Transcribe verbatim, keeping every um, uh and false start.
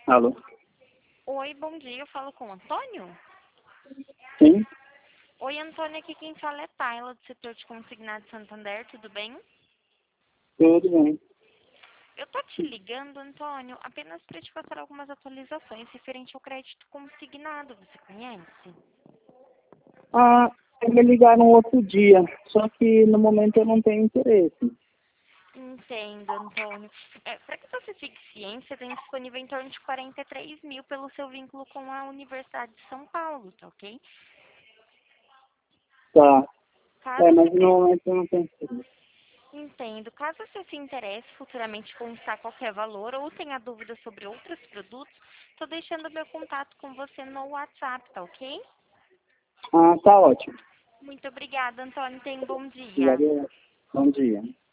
Alô? Oi, bom dia. Eu falo com o Antônio? Sim? Oi, Antônio. Aqui quem fala é Tayla, do setor de consignado de Santander. Tudo bem? Tudo bem. Eu tô te ligando, Antônio, apenas para te passar algumas atualizações referente ao crédito consignado. Você conhece? Ah, me ligaram outro dia, só que no momento eu não tenho interesse. Entendo, Antônio. É, para que você fique ciente, você tem disponível em torno de quarenta e três mil pelo seu vínculo com a Universidade de São Paulo, tá ok? Tá. Caso É, você mas no precise. momento eu não tenho interesse. Entendo. Caso você se interesse futuramente conquistar qualquer valor ou tenha dúvidas sobre outros produtos, estou deixando meu contato com você no WhatsApp, tá ok? Ah, tá ótimo. Muito obrigada, Antônio. Tenha um bom dia. Obrigado. Bom dia.